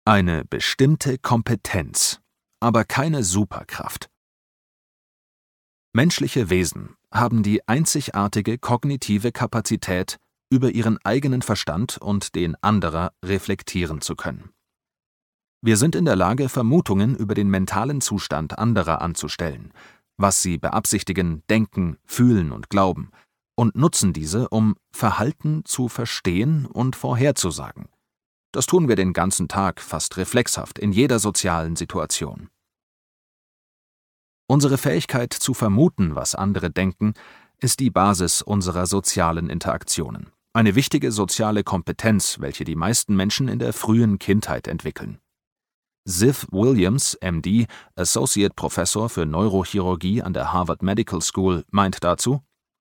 Eine bestimmte Kompetenz, aber keine Superkraft. Menschliche Wesen haben die einzigartige kognitive Kapazität, über ihren eigenen Verstand und den anderer reflektieren zu können. Wir sind in der Lage, Vermutungen über den mentalen Zustand anderer anzustellen, was sie beabsichtigen, denken, fühlen und glauben, und nutzen diese, um Verhalten zu verstehen und vorherzusagen. Das tun wir den ganzen Tag fast reflexhaft in jeder sozialen Situation. Unsere Fähigkeit zu vermuten, was andere denken, ist die Basis unserer sozialen Interaktionen. Eine wichtige soziale Kompetenz, welche die meisten Menschen in der frühen Kindheit entwickeln. Ziv Williams, MD, Associate Professor für Neurochirurgie an der Harvard Medical School, meint dazu: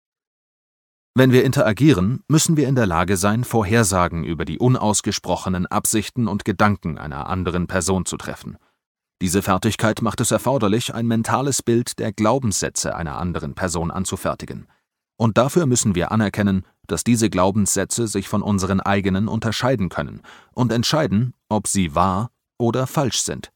Wenn wir interagieren, müssen wir in der Lage sein, Vorhersagen über die unausgesprochenen Absichten und Gedanken einer anderen Person zu treffen. Diese Fertigkeit macht es erforderlich, ein mentales Bild der Glaubenssätze einer anderen Person anzufertigen. Und dafür müssen wir anerkennen, dass diese Glaubenssätze sich von unseren eigenen unterscheiden können und entscheiden, ob sie wahr oder falsch sind.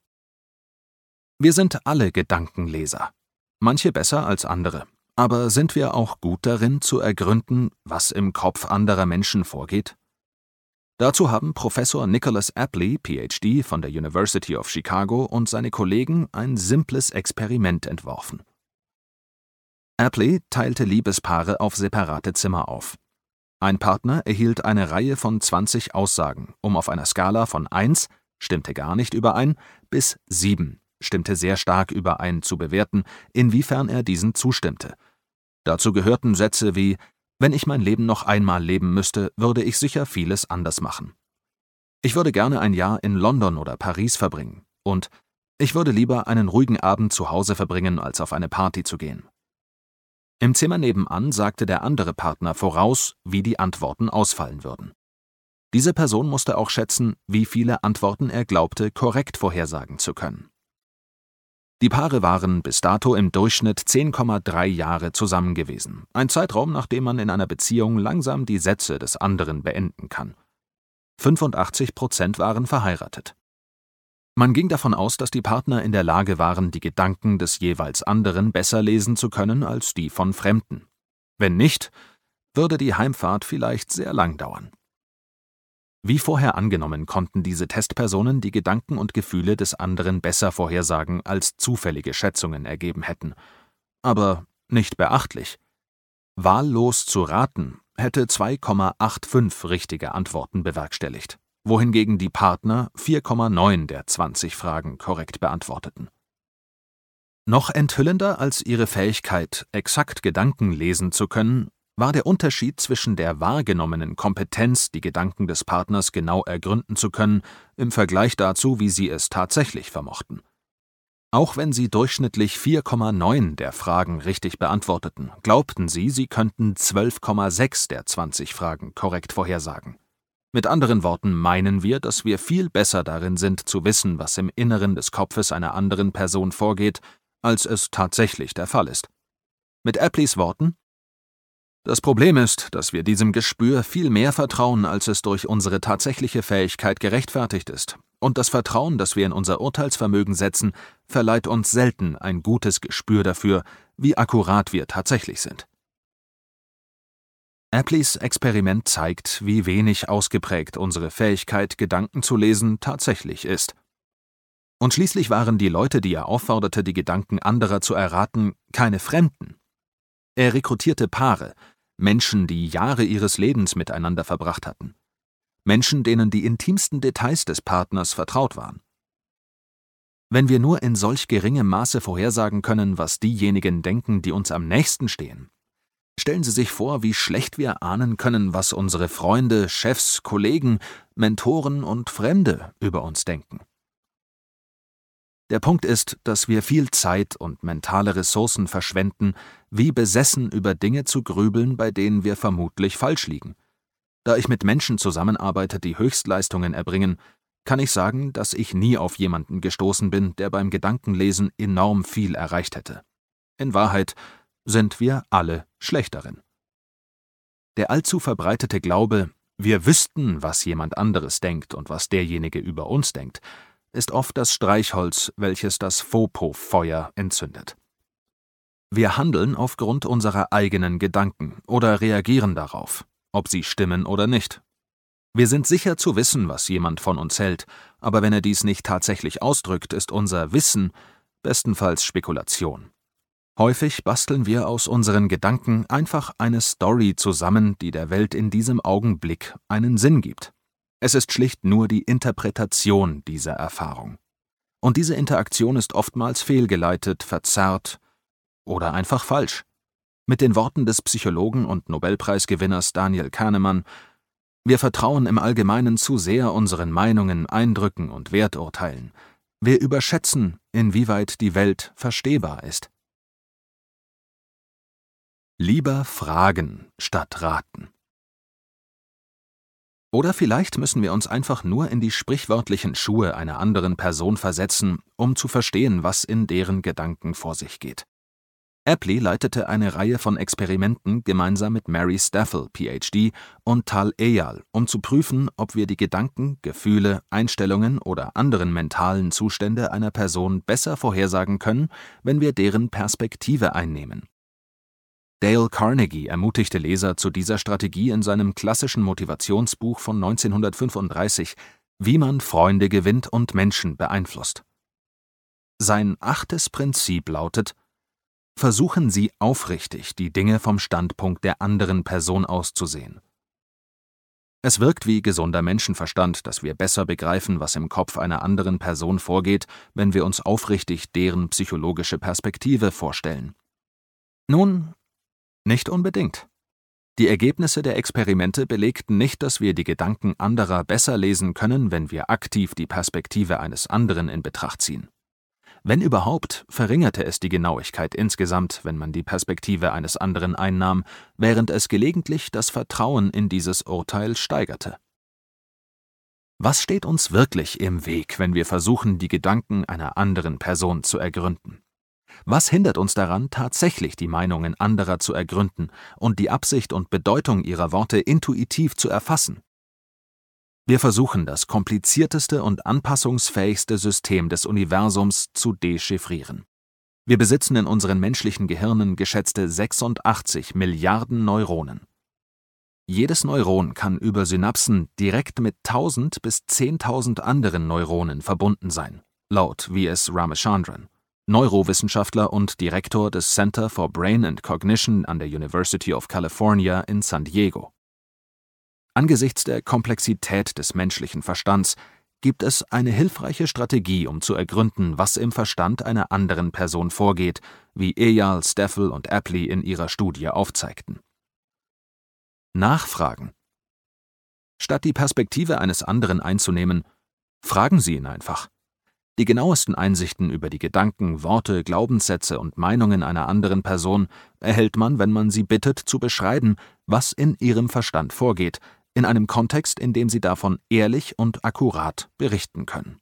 Wir sind alle Gedankenleser, manche besser als andere. Aber sind wir auch gut darin, zu ergründen, was im Kopf anderer Menschen vorgeht? Dazu haben Professor Nicholas Apley, Ph.D. von der University of Chicago, und seine Kollegen ein simples Experiment entworfen. Apley teilte Liebespaare auf separate Zimmer auf. Ein Partner erhielt eine Reihe von 20 Aussagen, um auf einer Skala von 1, stimmte gar nicht überein, bis 7, stimmte sehr stark überein, zu bewerten, inwiefern er diesen zustimmte. Dazu gehörten Sätze wie: Wenn ich mein Leben noch einmal leben müsste, würde ich sicher vieles anders machen. Ich würde gerne ein Jahr in London oder Paris verbringen. Und ich würde lieber einen ruhigen Abend zu Hause verbringen, als auf eine Party zu gehen. Im Zimmer nebenan sagte der andere Partner voraus, wie die Antworten ausfallen würden. Diese Person musste auch schätzen, wie viele Antworten er glaubte, korrekt vorhersagen zu können. Die Paare waren bis dato im Durchschnitt 10,3 Jahre zusammen gewesen, ein Zeitraum, nach dem man in einer Beziehung langsam die Sätze des anderen beenden kann. 85% waren verheiratet. Man ging davon aus, dass die Partner in der Lage waren, die Gedanken des jeweils anderen besser lesen zu können als die von Fremden. Wenn nicht, würde die Heimfahrt vielleicht sehr lang dauern. Wie vorher angenommen, konnten diese Testpersonen die Gedanken und Gefühle des anderen besser vorhersagen, als zufällige Schätzungen ergeben hätten. Aber nicht beachtlich. Wahllos zu raten hätte 2,85 richtige Antworten bewerkstelligt, wohingegen die Partner 4,9 der 20 Fragen korrekt beantworteten. Noch enthüllender als ihre Fähigkeit, exakt Gedanken lesen zu können, war der Unterschied zwischen der wahrgenommenen Kompetenz, die Gedanken des Partners genau ergründen zu können, im Vergleich dazu, wie sie es tatsächlich vermochten. Auch wenn sie durchschnittlich 4,9 der Fragen richtig beantworteten, glaubten sie könnten 12,6 der 20 Fragen korrekt vorhersagen. Mit anderen Worten meinen wir, dass wir viel besser darin sind, zu wissen, was im Inneren des Kopfes einer anderen Person vorgeht, als es tatsächlich der Fall ist. Mit Apleys Worten: Das Problem ist, dass wir diesem Gespür viel mehr vertrauen, als es durch unsere tatsächliche Fähigkeit gerechtfertigt ist. Und das Vertrauen, das wir in unser Urteilsvermögen setzen, verleiht uns selten ein gutes Gespür dafür, wie akkurat wir tatsächlich sind. Apleys Experiment zeigt, wie wenig ausgeprägt unsere Fähigkeit, Gedanken zu lesen, tatsächlich ist. Und schließlich waren die Leute, die er aufforderte, die Gedanken anderer zu erraten, keine Fremden. Er rekrutierte Paare, Menschen, die Jahre ihres Lebens miteinander verbracht hatten. Menschen, denen die intimsten Details des Partners vertraut waren. Wenn wir nur in solch geringem Maße vorhersagen können, was diejenigen denken, die uns am nächsten stehen, stellen Sie sich vor, wie schlecht wir ahnen können, was unsere Freunde, Chefs, Kollegen, Mentoren und Fremde über uns denken. Der Punkt ist, dass wir viel Zeit und mentale Ressourcen verschwenden, wie besessen über Dinge zu grübeln, bei denen wir vermutlich falsch liegen. Da ich mit Menschen zusammenarbeite, die Höchstleistungen erbringen, kann ich sagen, dass ich nie auf jemanden gestoßen bin, der beim Gedankenlesen enorm viel erreicht hätte. In Wahrheit sind wir alle schlecht darin. Der allzu verbreitete Glaube, Wir wüssten, was jemand anderes denkt und was derjenige über uns denkt, ist oft das Streichholz, welches das Fauxpas-Feuer entzündet. Wir handeln aufgrund unserer eigenen Gedanken oder reagieren darauf, ob sie stimmen oder nicht. Wir sind sicher zu wissen, was jemand von uns hält, aber wenn er dies nicht tatsächlich ausdrückt, ist unser Wissen bestenfalls Spekulation. Häufig basteln wir aus unseren Gedanken einfach eine Story zusammen, die der Welt in diesem Augenblick einen Sinn gibt. Es ist schlicht nur die Interpretation dieser Erfahrung. Und diese Interaktion ist oftmals fehlgeleitet, verzerrt oder einfach falsch. Mit den Worten des Psychologen und Nobelpreisgewinners Daniel Kahnemann: Wir vertrauen im Allgemeinen zu sehr unseren Meinungen, Eindrücken und Werturteilen. Wir überschätzen, inwieweit die Welt verstehbar ist. Lieber fragen statt raten. Oder vielleicht müssen wir uns einfach nur in die sprichwörtlichen Schuhe einer anderen Person versetzen, um zu verstehen, was in deren Gedanken vor sich geht. Apley leitete eine Reihe von Experimenten gemeinsam mit Mary Staffel, Ph.D., und Tal Eyal, um zu prüfen, ob wir die Gedanken, Gefühle, Einstellungen oder anderen mentalen Zustände einer Person besser vorhersagen können, wenn wir deren Perspektive einnehmen. Dale Carnegie ermutigte Leser zu dieser Strategie in seinem klassischen Motivationsbuch von 1935, Wie man Freunde gewinnt und Menschen beeinflusst. Sein 8. Prinzip lautet: Versuchen Sie aufrichtig, die Dinge vom Standpunkt der anderen Person aus zu sehen. Es wirkt wie gesunder Menschenverstand, dass wir besser begreifen, was im Kopf einer anderen Person vorgeht, wenn wir uns aufrichtig deren psychologische Perspektive vorstellen. Nun, nicht unbedingt. Die Ergebnisse der Experimente belegten nicht, dass wir die Gedanken anderer besser lesen können, wenn wir aktiv die Perspektive eines anderen in Betracht ziehen. Wenn überhaupt, verringerte es die Genauigkeit insgesamt, wenn man die Perspektive eines anderen einnahm, während es gelegentlich das Vertrauen in dieses Urteil steigerte. Was steht uns wirklich im Weg, wenn wir versuchen, die Gedanken einer anderen Person zu ergründen? Was hindert uns daran, tatsächlich die Meinungen anderer zu ergründen und die Absicht und Bedeutung ihrer Worte intuitiv zu erfassen? Wir versuchen, das komplizierteste und anpassungsfähigste System des Universums zu dechiffrieren. Wir besitzen in unseren menschlichen Gehirnen geschätzte 86 Milliarden Neuronen. Jedes Neuron kann über Synapsen direkt mit 1000 bis 10.000 anderen Neuronen verbunden sein, laut V.S. Ramachandran, Neurowissenschaftler und Direktor des Center for Brain and Cognition an der University of California in San Diego. Angesichts der Komplexität des menschlichen Verstands gibt es eine hilfreiche Strategie, um zu ergründen, was im Verstand einer anderen Person vorgeht, wie Eyal, Staffel und Apley in ihrer Studie aufzeigten. Nachfragen. Statt die Perspektive eines anderen einzunehmen, fragen Sie ihn einfach. Die genauesten Einsichten über die Gedanken, Worte, Glaubenssätze und Meinungen einer anderen Person erhält man, wenn man sie bittet, zu beschreiben, was in ihrem Verstand vorgeht, in einem Kontext, in dem sie davon ehrlich und akkurat berichten können.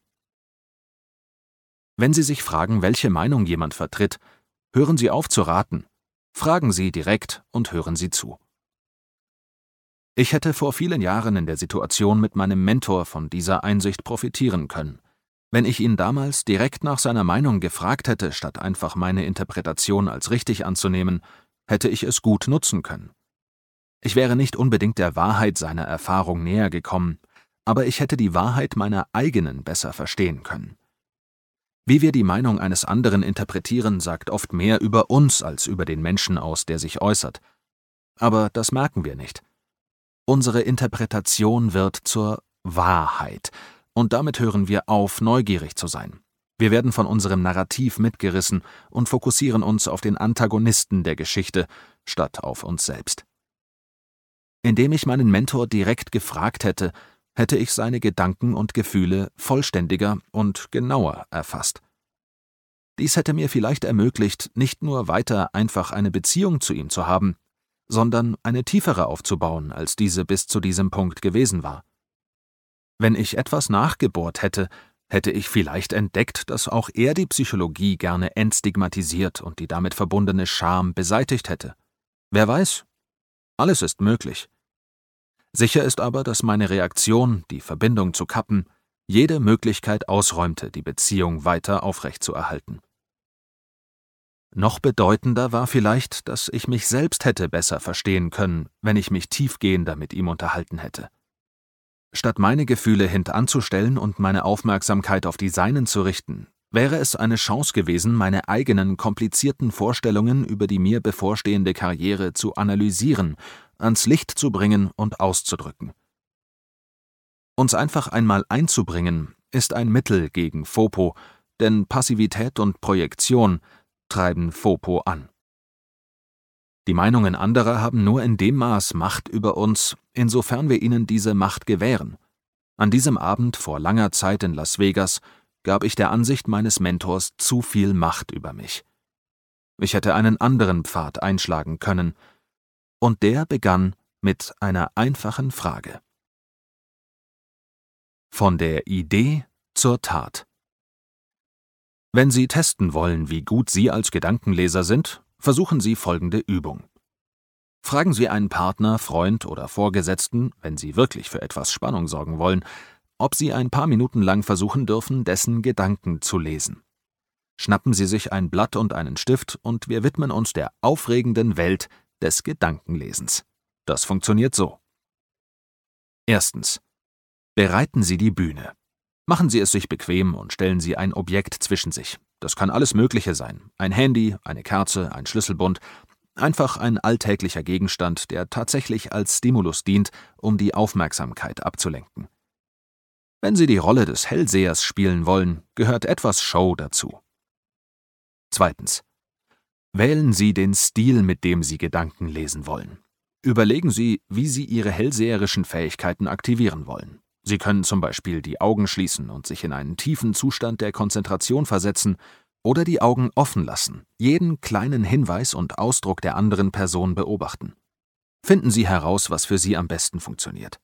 Wenn Sie sich fragen, welche Meinung jemand vertritt, hören Sie auf zu raten. Fragen Sie direkt und hören Sie zu. Ich hätte vor vielen Jahren in der Situation mit meinem Mentor von dieser Einsicht profitieren können. Wenn ich ihn damals direkt nach seiner Meinung gefragt hätte, statt einfach meine Interpretation als richtig anzunehmen, hätte ich es gut nutzen können. Ich wäre nicht unbedingt der Wahrheit seiner Erfahrung näher gekommen, aber ich hätte die Wahrheit meiner eigenen besser verstehen können. Wie wir die Meinung eines anderen interpretieren, sagt oft mehr über uns als über den Menschen aus, der sich äußert. Aber das merken wir nicht. Unsere Interpretation wird zur Wahrheit, und damit hören wir auf, neugierig zu sein. Wir werden von unserem Narrativ mitgerissen und fokussieren uns auf den Antagonisten der Geschichte, statt auf uns selbst. Indem ich meinen Mentor direkt gefragt hätte, hätte ich seine Gedanken und Gefühle vollständiger und genauer erfasst. Dies hätte mir vielleicht ermöglicht, nicht nur weiter einfach eine Beziehung zu ihm zu haben, sondern eine tiefere aufzubauen, als diese bis zu diesem Punkt gewesen war. Wenn ich etwas nachgebohrt hätte, hätte ich vielleicht entdeckt, dass auch er die Psychologie gerne entstigmatisiert und die damit verbundene Scham beseitigt hätte. Wer weiß? Alles ist möglich. Sicher ist aber, dass meine Reaktion, die Verbindung zu kappen, jede Möglichkeit ausräumte, die Beziehung weiter aufrechtzuerhalten. Noch bedeutender war vielleicht, dass ich mich selbst hätte besser verstehen können, wenn ich mich tiefgehender mit ihm unterhalten hätte. Statt meine Gefühle hintanzustellen und meine Aufmerksamkeit auf die seinen zu richten, wäre es eine Chance gewesen, meine eigenen komplizierten Vorstellungen über die mir bevorstehende Karriere zu analysieren, ans Licht zu bringen und auszudrücken. Uns einfach einmal einzubringen, ist ein Mittel gegen FOPO, denn Passivität und Projektion treiben FOPO an. Die Meinungen anderer haben nur in dem Maß Macht über uns, insofern wir ihnen diese Macht gewähren. An diesem Abend vor langer Zeit in Las Vegas gab ich der Ansicht meines Mentors zu viel Macht über mich. Ich hätte einen anderen Pfad einschlagen können, und der begann mit einer einfachen Frage. Von der Idee zur Tat. Wenn Sie testen wollen, wie gut Sie als Gedankenleser sind, versuchen Sie folgende Übung. Fragen Sie einen Partner, Freund oder Vorgesetzten, wenn Sie wirklich für etwas Spannung sorgen wollen, ob Sie ein paar Minuten lang versuchen dürfen, dessen Gedanken zu lesen. Schnappen Sie sich ein Blatt und einen Stift und wir widmen uns der aufregenden Welt des Gedankenlesens. Das funktioniert so. Erstens. Bereiten Sie die Bühne. Machen Sie es sich bequem und stellen Sie ein Objekt zwischen sich. Das kann alles Mögliche sein. Ein Handy, eine Kerze, ein Schlüsselbund. Einfach ein alltäglicher Gegenstand, der tatsächlich als Stimulus dient, um die Aufmerksamkeit abzulenken. Wenn Sie die Rolle des Hellsehers spielen wollen, gehört etwas Show dazu. Zweitens. Wählen Sie den Stil, mit dem Sie Gedanken lesen wollen. Überlegen Sie, wie Sie Ihre hellseherischen Fähigkeiten aktivieren wollen. Sie können zum Beispiel die Augen schließen und sich in einen tiefen Zustand der Konzentration versetzen oder die Augen offen lassen, jeden kleinen Hinweis und Ausdruck der anderen Person beobachten. Finden Sie heraus, was für Sie am besten funktioniert.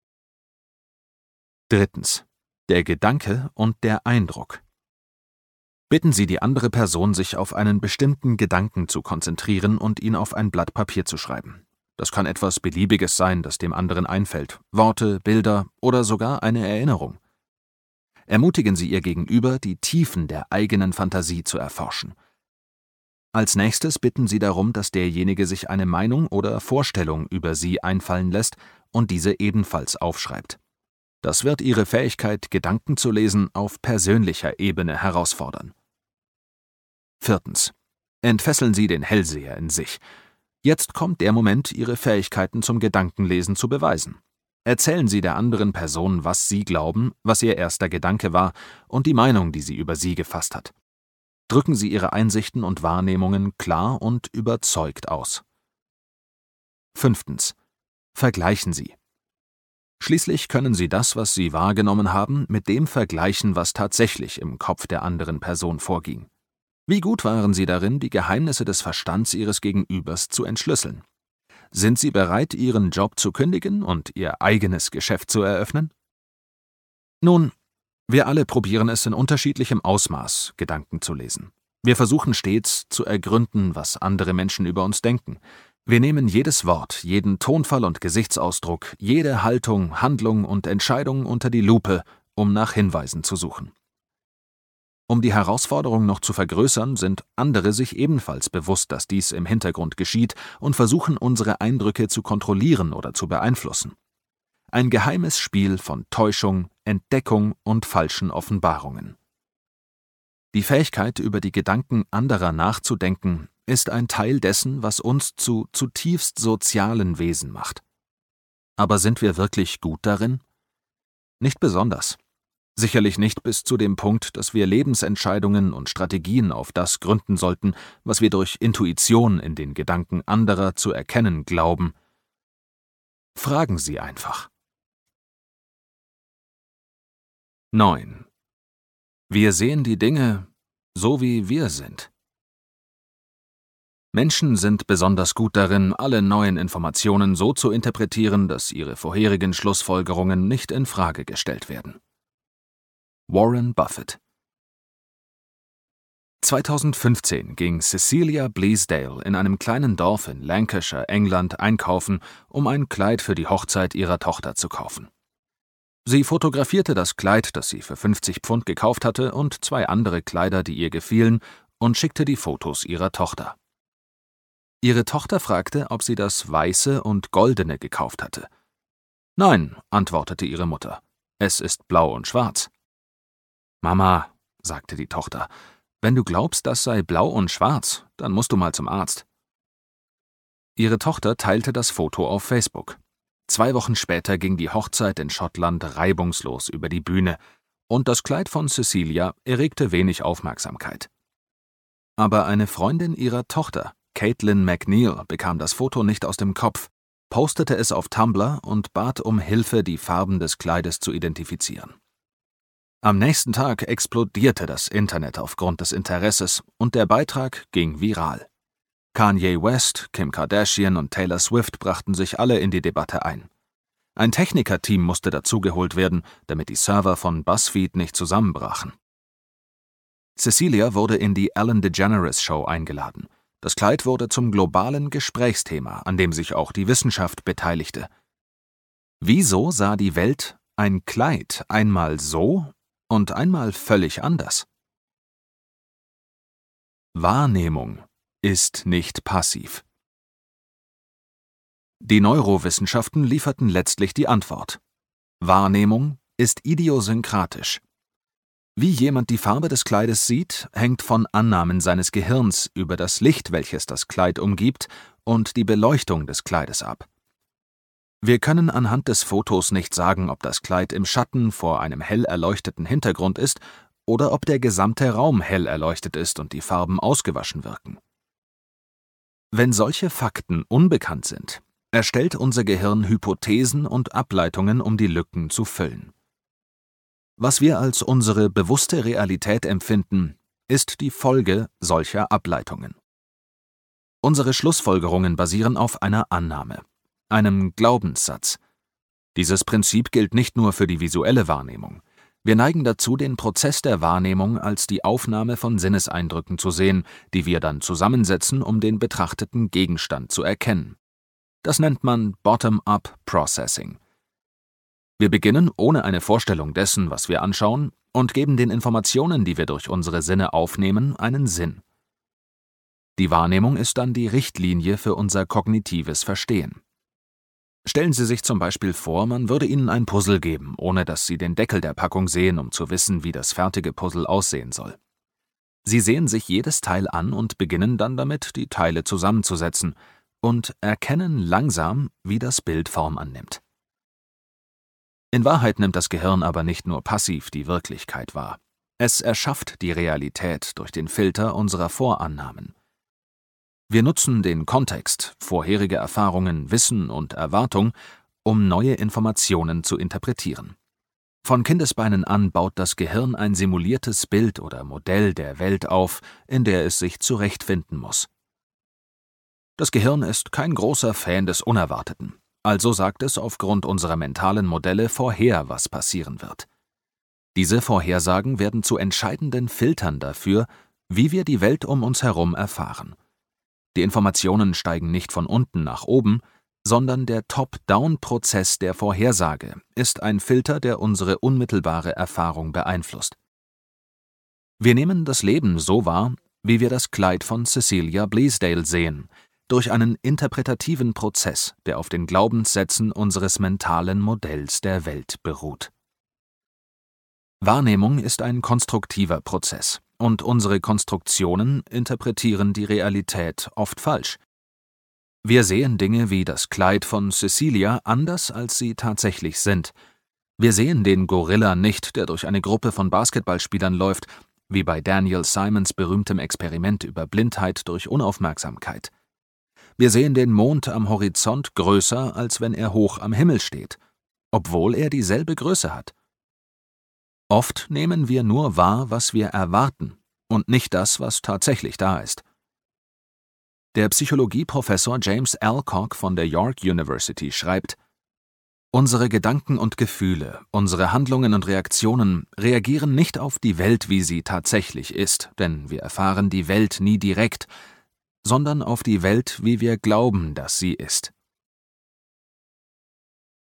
Drittens. Der Gedanke und der Eindruck. Bitten Sie die andere Person, sich auf einen bestimmten Gedanken zu konzentrieren und ihn auf ein Blatt Papier zu schreiben. Das kann etwas Beliebiges sein, das dem anderen einfällt, Worte, Bilder oder sogar eine Erinnerung. Ermutigen Sie Ihr Gegenüber, die Tiefen der eigenen Fantasie zu erforschen. Als nächstes bitten Sie darum, dass derjenige sich eine Meinung oder Vorstellung über Sie einfallen lässt und diese ebenfalls aufschreibt. Das wird Ihre Fähigkeit, Gedanken zu lesen, auf persönlicher Ebene herausfordern. Viertens. Entfesseln Sie den Hellseher in sich. Jetzt kommt der Moment, Ihre Fähigkeiten zum Gedankenlesen zu beweisen. Erzählen Sie der anderen Person, was Sie glauben, was Ihr erster Gedanke war und die Meinung, die sie über Sie gefasst hat. Drücken Sie Ihre Einsichten und Wahrnehmungen klar und überzeugt aus. Fünftens. Vergleichen Sie. Schließlich können Sie das, was Sie wahrgenommen haben, mit dem vergleichen, was tatsächlich im Kopf der anderen Person vorging. Wie gut waren Sie darin, die Geheimnisse des Verstands Ihres Gegenübers zu entschlüsseln? Sind Sie bereit, Ihren Job zu kündigen und Ihr eigenes Geschäft zu eröffnen? Nun, wir alle probieren es in unterschiedlichem Ausmaß, Gedanken zu lesen. Wir versuchen stets, zu ergründen, was andere Menschen über uns denken. Wir nehmen jedes Wort, jeden Tonfall und Gesichtsausdruck, jede Haltung, Handlung und Entscheidung unter die Lupe, um nach Hinweisen zu suchen. Um die Herausforderung noch zu vergrößern, sind andere sich ebenfalls bewusst, dass dies im Hintergrund geschieht und versuchen, unsere Eindrücke zu kontrollieren oder zu beeinflussen. Ein geheimes Spiel von Täuschung, Entdeckung und falschen Offenbarungen. Die Fähigkeit, über die Gedanken anderer nachzudenken, ist ein Teil dessen, was uns zu zutiefst sozialen Wesen macht. Aber sind wir wirklich gut darin? Nicht besonders. Sicherlich nicht bis zu dem Punkt, dass wir Lebensentscheidungen und Strategien auf das gründen sollten, was wir durch Intuition in den Gedanken anderer zu erkennen glauben. Fragen Sie einfach. 9. Wir sehen die Dinge, so wie wir sind. Menschen sind besonders gut darin, alle neuen Informationen so zu interpretieren, dass ihre vorherigen Schlussfolgerungen nicht in Frage gestellt werden. Warren Buffett. 2015 ging Cecilia Bleasdale in einem kleinen Dorf in Lancashire, England, einkaufen, um ein Kleid für die Hochzeit ihrer Tochter zu kaufen. Sie fotografierte das Kleid, das sie für 50 Pfund gekauft hatte, und 2 andere Kleider, die ihr gefielen, und schickte die Fotos ihrer Tochter. Ihre Tochter fragte, ob sie das Weiße und Goldene gekauft hatte. »Nein«, antwortete ihre Mutter, »es ist blau und schwarz.« »Mama«, sagte die Tochter, »wenn du glaubst, das sei blau und schwarz, dann musst du mal zum Arzt.« Ihre Tochter teilte das Foto auf Facebook. 2 Wochen später ging die Hochzeit in Schottland reibungslos über die Bühne, und das Kleid von Cecilia erregte wenig Aufmerksamkeit. Aber eine Freundin ihrer Tochter, Caitlin McNeil, bekam das Foto nicht aus dem Kopf, postete es auf Tumblr und bat um Hilfe, die Farben des Kleides zu identifizieren. Am nächsten Tag explodierte das Internet aufgrund des Interesses, und der Beitrag ging viral. Kanye West, Kim Kardashian und Taylor Swift brachten sich alle in die Debatte ein. Ein Technikerteam musste dazugeholt werden, damit die Server von BuzzFeed nicht zusammenbrachen. Cecilia wurde in die Ellen DeGeneres Show eingeladen. Das Kleid wurde zum globalen Gesprächsthema, an dem sich auch die Wissenschaft beteiligte. Wieso sah die Welt ein Kleid einmal so und einmal völlig anders? Wahrnehmung ist nicht passiv. Die Neurowissenschaften lieferten letztlich die Antwort. Wahrnehmung ist idiosynkratisch. Wie jemand die Farbe des Kleides sieht, hängt von Annahmen seines Gehirns über das Licht, welches das Kleid umgibt, und die Beleuchtung des Kleides ab. Wir können anhand des Fotos nicht sagen, ob das Kleid im Schatten vor einem hell erleuchteten Hintergrund ist oder ob der gesamte Raum hell erleuchtet ist und die Farben ausgewaschen wirken. Wenn solche Fakten unbekannt sind, erstellt unser Gehirn Hypothesen und Ableitungen, um die Lücken zu füllen. Was wir als unsere bewusste Realität empfinden, ist die Folge solcher Ableitungen. Unsere Schlussfolgerungen basieren auf einer Annahme, einem Glaubenssatz. Dieses Prinzip gilt nicht nur für die visuelle Wahrnehmung. Wir neigen dazu, den Prozess der Wahrnehmung als die Aufnahme von Sinneseindrücken zu sehen, die wir dann zusammensetzen, um den betrachteten Gegenstand zu erkennen. Das nennt man Bottom-up Processing. Wir beginnen ohne eine Vorstellung dessen, was wir anschauen, und geben den Informationen, die wir durch unsere Sinne aufnehmen, einen Sinn. Die Wahrnehmung ist dann die Richtlinie für unser kognitives Verstehen. Stellen Sie sich zum Beispiel vor, man würde Ihnen ein Puzzle geben, ohne dass Sie den Deckel der Packung sehen, um zu wissen, wie das fertige Puzzle aussehen soll. Sie sehen sich jedes Teil an und beginnen dann damit, die Teile zusammenzusetzen, und erkennen langsam, wie das Bild Form annimmt. In Wahrheit nimmt das Gehirn aber nicht nur passiv die Wirklichkeit wahr. Es erschafft die Realität durch den Filter unserer Vorannahmen. Wir nutzen den Kontext, vorherige Erfahrungen, Wissen und Erwartung, um neue Informationen zu interpretieren. Von Kindesbeinen an baut das Gehirn ein simuliertes Bild oder Modell der Welt auf, in der es sich zurechtfinden muss. Das Gehirn ist kein großer Fan des Unerwarteten. Also sagt es aufgrund unserer mentalen Modelle vorher, was passieren wird. Diese Vorhersagen werden zu entscheidenden Filtern dafür, wie wir die Welt um uns herum erfahren. Die Informationen steigen nicht von unten nach oben, sondern der Top-Down-Prozess der Vorhersage ist ein Filter, der unsere unmittelbare Erfahrung beeinflusst. Wir nehmen das Leben so wahr, wie wir das Kleid von Cecilia Bleasdale sehen, durch einen interpretativen Prozess, der auf den Glaubenssätzen unseres mentalen Modells der Welt beruht. Wahrnehmung ist ein konstruktiver Prozess, und unsere Konstruktionen interpretieren die Realität oft falsch. Wir sehen Dinge wie das Kleid von Cecilia anders, als sie tatsächlich sind. Wir sehen den Gorilla nicht, der durch eine Gruppe von Basketballspielern läuft, wie bei Daniel Simons berühmtem Experiment über Blindheit durch Unaufmerksamkeit. Wir sehen den Mond am Horizont größer, als wenn er hoch am Himmel steht, obwohl er dieselbe Größe hat. Oft nehmen wir nur wahr, was wir erwarten, und nicht das, was tatsächlich da ist. Der Psychologieprofessor James Alcock von der York University schreibt: Unsere Gedanken und Gefühle, unsere Handlungen und Reaktionen reagieren nicht auf die Welt, wie sie tatsächlich ist, denn wir erfahren die Welt nie direkt, sondern auf die Welt, wie wir glauben, dass sie ist.